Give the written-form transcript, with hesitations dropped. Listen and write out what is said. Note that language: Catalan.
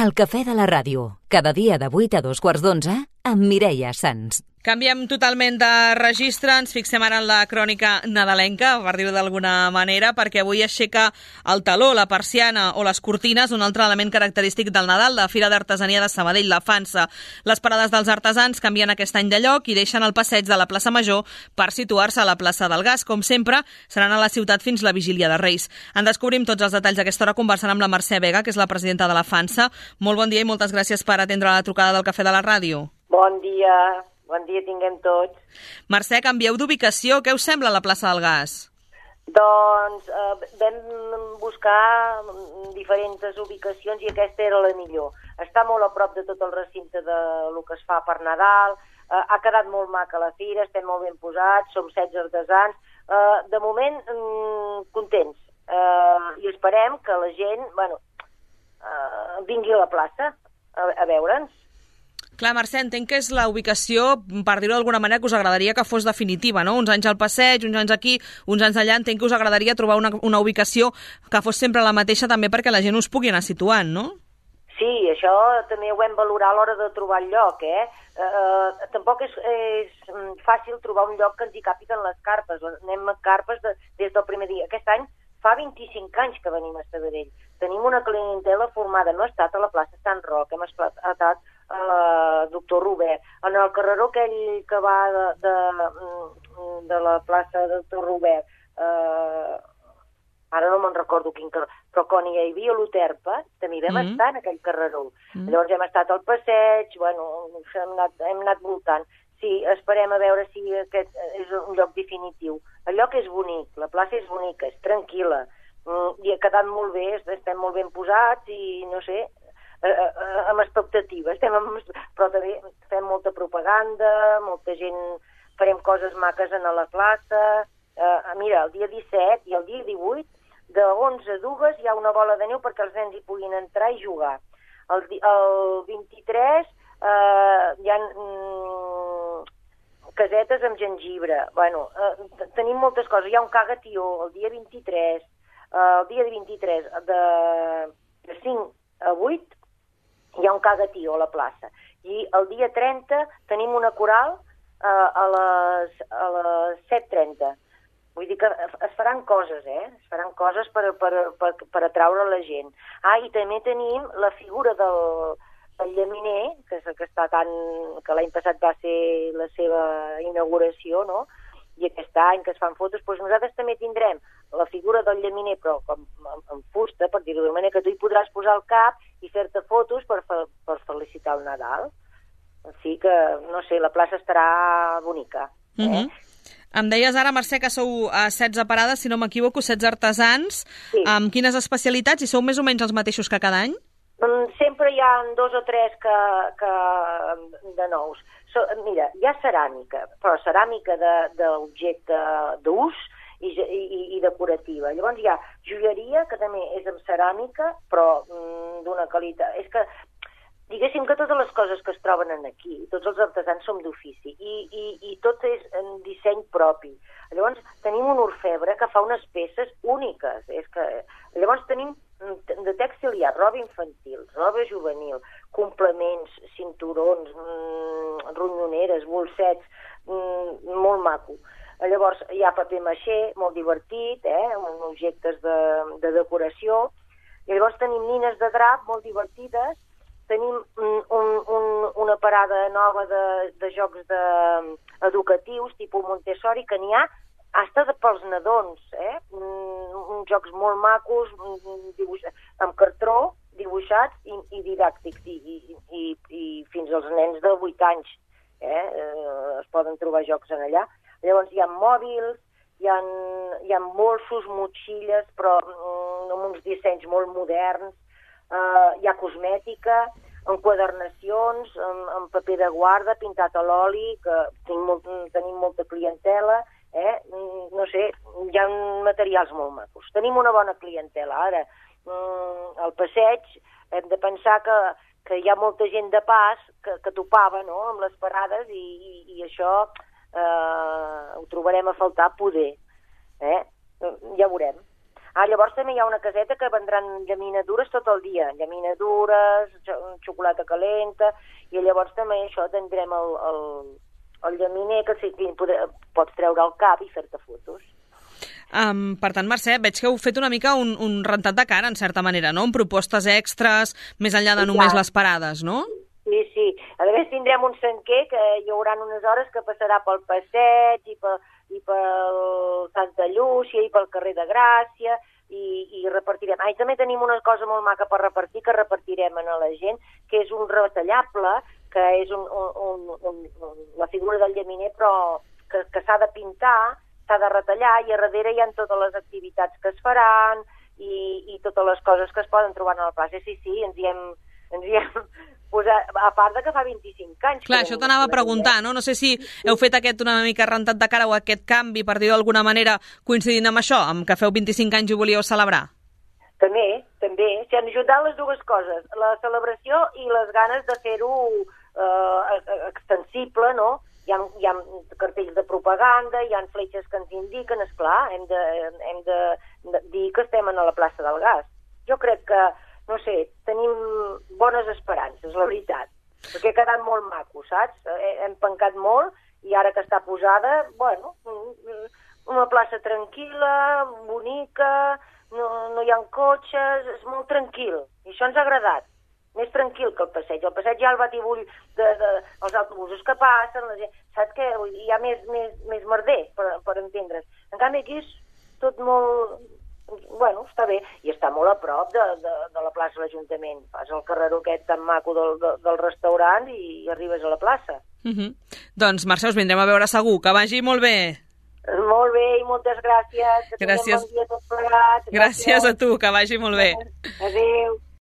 El cafè de la ràdio, cada dia de 8 a 2:15 amb Mireia Sans. Canviem totalment de registre, ens fixem ara en la crònica nadalenca, per dir-ho d'alguna manera, perquè avui aixeca el taló, la persiana o les cortines, un altre element característic del Nadal, de Fira d'Artesania de Sabadell, la Fansa. Les parades dels artesans canvien aquest any de lloc i deixen el passeig de la plaça Major per situar-se a la plaça del Gas. Com sempre, seran a la ciutat fins la vigília de Reis. En descobrim tots els detalls d'aquesta hora conversant amb la Mercè Vega, que és la presidenta de la Fansa. Molt bon dia i moltes gràcies per atendre la trucada del Cafè de la Ràdio. Bon dia tinguem tots. Mercè, canvieu d'ubicació. Què us sembla la plaça del Gas? Doncs vam buscar diferents ubicacions i aquesta era la millor. Està molt a prop de tot el recinte del que es fa per Nadal, ha quedat molt maca la fira, estem molt ben posats, som 16 artesans. De moment, contents. I esperem que la gent vingui a la plaça a veure'ns. Clar, Mercè, entenc que és la ubicació, per dir-ho d'alguna manera, que us agradaria que fos definitiva, no? Uns anys al passeig, uns anys aquí, uns anys allà. Entenc que us agradaria trobar una ubicació que fos sempre la mateixa també perquè la gent us pugui anar situant, no? Sí, això també ho hem valorat a l'hora de trobar el lloc, Tampoc és fàcil trobar un lloc que ens hi càpiguen les carpes. Anem a carpes des del primer dia. Aquest any fa 25 anys que venim a Sabadell. Tenim una clientela formada. No ha estat a la plaça Sant Roc, hem estat a la Doctor Robert. En el carreró aquell que va de la plaça Doctor Robert, ara no me'n recordo quin carreró, però quan hi havia l'Uterpa, també vam estar en aquell carreró. Llavors hem estat al passeig, hem anat voltant. Sí, esperem a veure si aquest és un lloc definitiu. El lloc és bonic, la plaça és bonica, és tranquil·la, i ha quedat molt bé, estem molt ben posats i, no sé, amb expectatives, però també fem molta propaganda, molta gent, farem coses maques a la plaça. Mira, el dia 17 i el dia 18, de 11 a 2 hi ha una bola de neu perquè els nens hi puguin entrar i jugar. El 23 hi ha casetes amb gengibre. Tenim moltes coses. Hi ha un cagatió el dia 23, el dia 23 de 5 a 8 hi ha un cagatió a la plaça. I el dia 30 tenim una coral a les 7:30. Vull dir que es faran coses, Es faran coses per atraure la gent. I també tenim la figura del llaminer, que l'any passat va ser la seva inauguració, no? I aquest any que es fan fotos, doncs nosaltres també tindrem la figura del llaminer, però com en fusta, per dir-ho d'una manera, que tu hi podràs posar el cap i fer-te fotos per felicitar el Nadal. Així que, no sé, la plaça estarà bonica. Em deies ara, Mercè, que sou 16 parades, si no m'equivoco, 16 artesans. Sí. Amb quines especialitats? I sou més o menys els mateixos que cada any? Sempre hi ha 2 o 3 de nous. Mira, hi ha ceràmica, però ceràmica d'objecte d'ús i decorativa. Llavors hi ha joieria, que també és amb ceràmica, però d'una qualitat. És que, diguéssim que totes les coses que es troben aquí, tots els artesans som d'ofici i tot és en disseny propi. Llavors tenim un orfebre que fa unes peces úniques. Llavors tenim de tèxtil hi ha roba infantil, roba juvenil, complements, cinturons, ronyoneres, bolsets, molt maco. Llavors hi ha paper maixé, molt divertit, objectes de decoració. I llavors tenim nines de drap molt divertides. Tenim una parada nova de jocs educatius, tipus Montessori, que n'hi ha fins pels nadons, uns jocs molt macos, amb cartró, dibuixats i didàctics, i fins als nens de 8 anys es poden trobar jocs en allà. Llavors hi ha mòbils, hi ha bolsos, motxilles, però amb uns dissenys molt moderns. Hi ha cosmètica, enquadernacions, amb paper de guarda, pintat a l'oli, que tenim molta clientela, no sé, hi ha materials molt macos. Tenim una bona clientela. Ara, al passeig, hem de pensar que hi ha molta gent de pas que topava, no?, amb les parades i això ho trobarem a faltar poder. Ja veurem. Llavors també hi ha una caseta que vendran llaminadures tot el dia, llaminadures, xocolata calenta, i llavors també això tindrem el llaminer que sí, pots treure al cap i fer-te fotos. Per tant, Mercè, veig que heu fet una mica un rentat de cara, en certa manera, no? Amb propostes extres, més enllà de només les parades, no? Sí. A més, tindrem un senquer que hi haurà unes hores que passarà pel passeig i pel Santa Llúcia i pel carrer de Gràcia i repartirem. I també tenim una cosa molt maca per repartir que repartirem a la gent, que és un retallable, que és la figura del llaminer, però que s'ha de pintar, s'ha de retallar, i a darrere hi ha totes les activitats que es faran i totes les coses que es poden trobar a la plaça. Sí, ens hi hem posat, a part de que fa 25 anys. Clar, això t'anava a preguntar, no? No sé si heu fet aquest una mica rentat de cara o aquest canvi, per dir d'alguna manera, coincidint amb això, amb que feu 25 anys i volíeu celebrar. També. S'hi han ajudat les dues coses, la celebració i les ganes de fer-ho extensible, no? Hi ha cartells de propaganda, hi ha fletxes que ens indiquen, esclar, hem de dir que estem a la plaça del Gas. Jo crec que, no sé, tenim bones esperances, la veritat, perquè ha quedat molt maco, saps? Hem pencat molt i ara que està posada, bueno, una plaça tranquil·la, bonica, no hi ha cotxes, és molt tranquil, i això ens ha agradat. Més tranquil que el passeig. El passeig hi ha el batibull dels autobusos que passen, la gent, saps què? Hi ha més merder, per entendre's. En canvi, aquí és tot molt... Bueno, està bé. I està molt a prop de la plaça de l'Ajuntament. Fas el carreró aquest tan maco del restaurant i arribes a la plaça. Doncs, Mercè, us vindrem a veure segur. Que vagi molt bé. Molt bé, i moltes gràcies. Que tinguem bon dia tots plegats. Gràcies a tu, que vagi molt bé. Adéu.